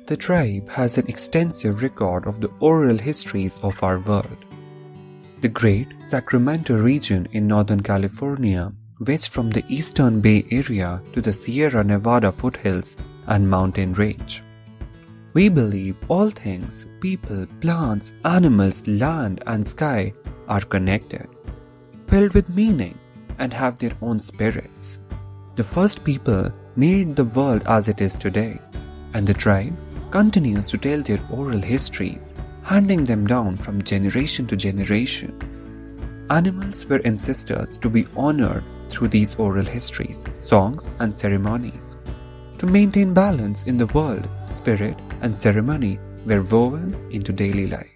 The tribe has an extensive record of the oral histories of our world. The Great Sacramento region in Northern California, west from the Eastern Bay Area to the Sierra Nevada foothills and mountain range. We believe all things, people, plants, animals, land and sky are connected, filled with meaning and have their own spirits. The first people made the world as it is today, and the tribe continues to tell their oral histories, handing them down from generation to generation. Animals were ancestors to be honored through these oral histories, songs and ceremonies. To maintain balance in the world, spirit and ceremony were woven into daily life.